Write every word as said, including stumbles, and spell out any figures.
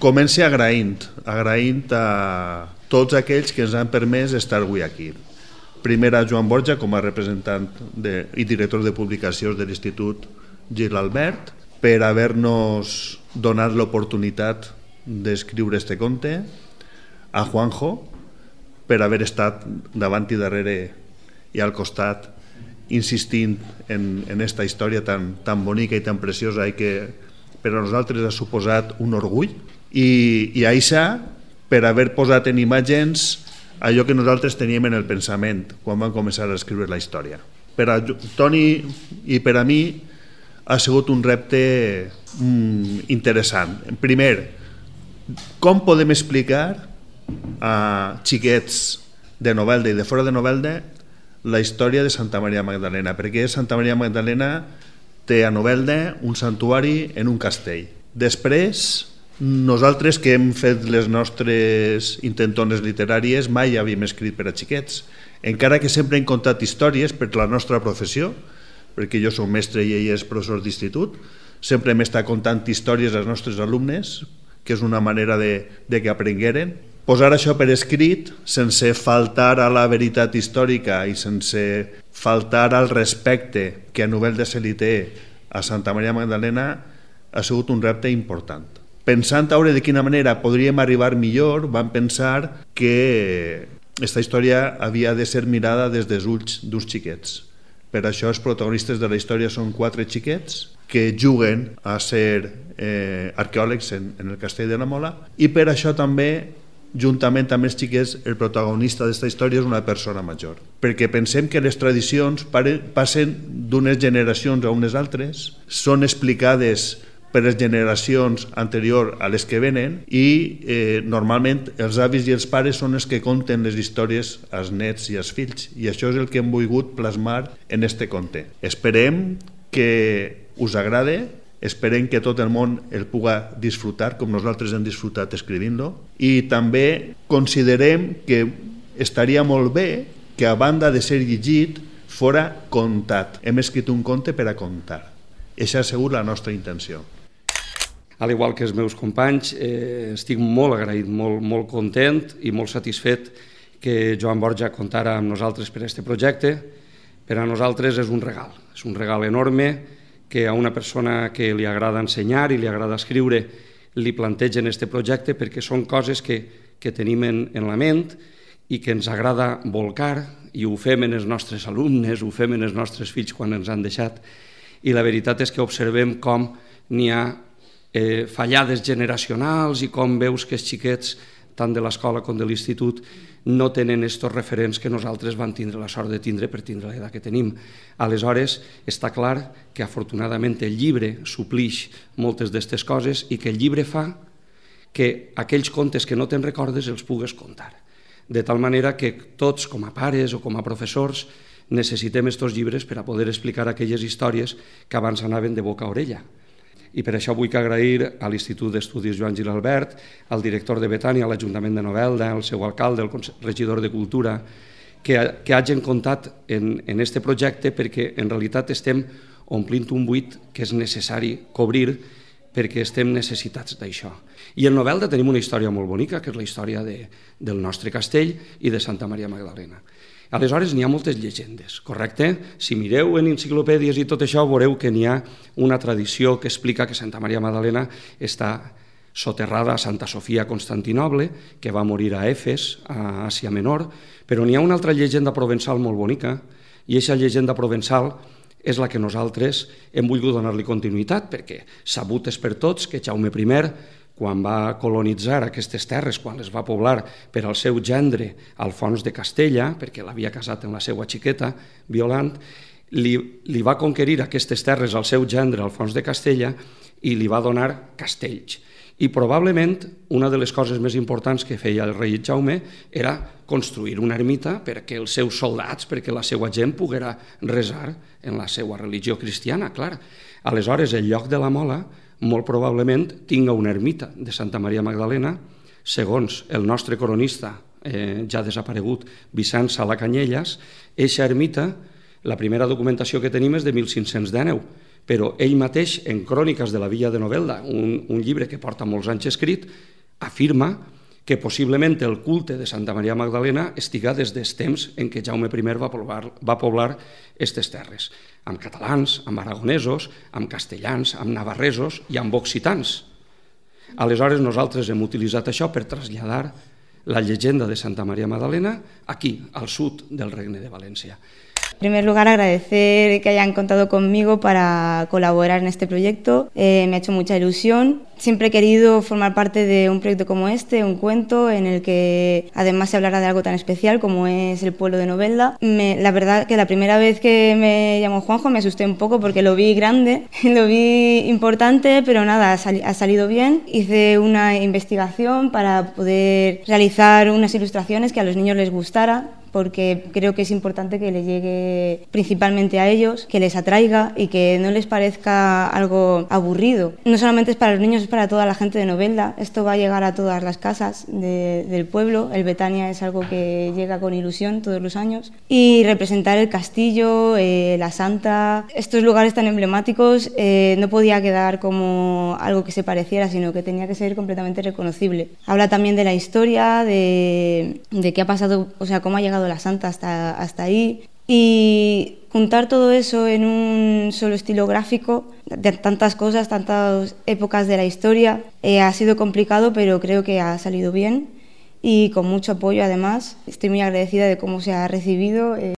Comenci agraint, agraint a tots aquells que ens han permès estar avui aquí. Primer a Joan Borja com a representant de, i director de publicacions de l'Institut Gil Albert per haver-nos donat l'oportunitat d'escriure este conte, a Juanjo per haver estat davant i darrere i al costat insistint en, en esta història tan, tan bonica i tan preciosa i que per a nosaltres ha suposat un orgull, i, i a Aixa per haver posat en imatges allò que nosaltres teníem en el pensament quan vam començar a escriure la història. Per a Toni i per a mi ha sigut un repte mm, interessant. Primer, com podem explicar a xiquets de Novelda i de fora de Novelda la història de Santa Maria Magdalena, perquè Santa Maria Magdalena té a Novelda un santuari en un castell. Després, nosaltres que hem fet les nostres intentones literàries mai havíem escrit per a xiquets, encara que sempre hem contat històries per la nostra professió, perquè jo soc mestre i ell és professor d'institut, sempre hem estat contant històries als nostres alumnes, que és una manera de, de que aprengueren. Posar això per escrit, sense faltar a la veritat històrica i sense faltar al respecte que a Novelda se li té a Santa Maria Magdalena, ha sigut un repte important. Pensant a veure de quina manera podríem arribar millor, vam pensar que aquesta història havia de ser mirada des dels ulls d'uns xiquets. Per això els protagonistes de la història són quatre xiquets que juguen a ser eh, arqueòlegs en, en el castell de la Mola, i per això també, juntament amb els xiquets, el protagonista d'aquesta història és una persona major. Perquè pensem que les tradicions passen d'unes generacions a unes altres, són explicades per les generacions anteriors a les que venen i eh, normalment els avis i els pares són els que conten les històries als nets i als fills, i això és el que hem volgut plasmar en este conte. Esperem que us agrade, esperem que tot el món el puga disfrutar com nosaltres hem disfrutat escrivint-lo, i també considerem que estaria molt bé que a banda de ser llegit fora contat. Hem escrit un conte per a contar. Això ha sigut la nostra intenció. Al igual que els meus companys, eh, estic molt agraït, molt, molt content i molt satisfet que Joan Borja comptara amb nosaltres per a aquest projecte. Per a nosaltres és un regal, és un regal enorme que a una persona que li agrada ensenyar i li agrada escriure li plantegen aquest projecte, perquè són coses que, que tenim en, en la ment i que ens agrada volcar, i ho fem en els nostres alumnes, ho fem en els nostres fills quan ens han deixat, i la veritat és que observem com n'hi ha eh, fallades generacionals i com veus que els xiquets, tant de l'escola com de l'institut, no tenen estos referents que nosaltres vam tindre la sort de tindre per tindre l'edat que tenim. Aleshores, està clar que afortunadament el llibre suplix moltes d'aquestes coses i que el llibre fa que aquells contes que no te'n recordes els pugues contar. De tal manera que tots, com a pares o com a professors, necessitem estos llibres per a poder explicar aquelles històries que abans anaven de boca a orella. I per això vull agrair a l'Institut d'Estudis Joan Gil Albert, al director de Betània, a l'Ajuntament de Novelda, al seu alcalde, al regidor de Cultura, que, que hagin comptat en, en este projecte, perquè en realitat estem omplint un buit que és necessari cobrir perquè estem necessitats d'això. I en Novelda tenim una història molt bonica, que és la història de, del nostre castell i de Santa Maria Magdalena. Aleshores, n'hi ha moltes llegendes, correcte? Si mireu en enciclopèdies i tot això, veureu que n'hi ha una tradició que explica que Santa Maria Magdalena està soterrada a Santa Sofia a Constantinoble, que va morir a Efes, a Àsia Menor, però n'hi ha una altra llegenda provençal molt bonica, i aquesta llegenda provençal és la que nosaltres hem volgut donar-li continuïtat, perquè sabut és per tots que Jaume primer, quan va colonitzar aquestes terres, quan les va poblar per al seu gendre Alfons de Castella, perquè l'havia casat amb la seva xiqueta, Violant, li, li va conquerir aquestes terres al seu gendre Alfons de Castella i li va donar castells. I probablement una de les coses més importants que feia el rei Jaume era construir una ermita perquè els seus soldats, perquè la seva gent poguera resar en la seva religió cristiana, clar. Aleshores, el lloc de la Mola molt probablement tinga una ermita de Santa Maria Magdalena, segons el nostre cronista, eh, ja desaparegut, Vicent Sala Canyelles. Eixa ermita, la primera documentació que tenim és de mil cinc-cents dinou, però ell mateix, en Cròniques de la Villa de Novelda, un, un llibre que porta molts anys escrit, afirma que possiblement el culte de Santa Maria Magdalena estiga des dels temps en què Jaume primer va poblar, va poblar aquestes terres, amb catalans, amb aragonesos, amb castellans, amb navarresos i amb occitans. Aleshores nosaltres hem utilitzat això per traslladar la llegenda de Santa Maria Magdalena aquí, al sud del Regne de València. En primer lugar, agradecer que hayan contado conmigo para colaborar en este proyecto. Eh, me ha hecho mucha ilusión. Siempre he querido formar parte de un proyecto como este, un cuento en el que además se hablará de algo tan especial como es el pueblo de Novelda. Me, la verdad que la primera vez que me llamó Juanjo me asusté un poco porque lo vi grande, lo vi importante, pero nada, ha, sali ha salido bien. Hice una investigación para poder realizar unas ilustraciones que a los niños les gustara, porque creo que es importante que le llegue principalmente a ellos, que les atraiga y que no les parezca algo aburrido. No solamente es para los niños, es para toda la gente de Novelda. Esto va a llegar a todas las casas de, del pueblo. El Betania es algo que llega con ilusión todos los años. Y representar el castillo, eh, la Santa, estos lugares tan emblemáticos, eh, no podía quedar como algo que se pareciera, sino que tenía que ser completamente reconocible. Habla también de la historia, de, de qué ha pasado, o sea, cómo ha llegado la Santa hasta, hasta ahí, y juntar todo eso en un solo estilo gráfico, de tantas cosas, tantas épocas de la historia, eh, ha sido complicado, pero creo que ha salido bien y con mucho apoyo además. Estoy muy agradecida de cómo se ha recibido. Eh.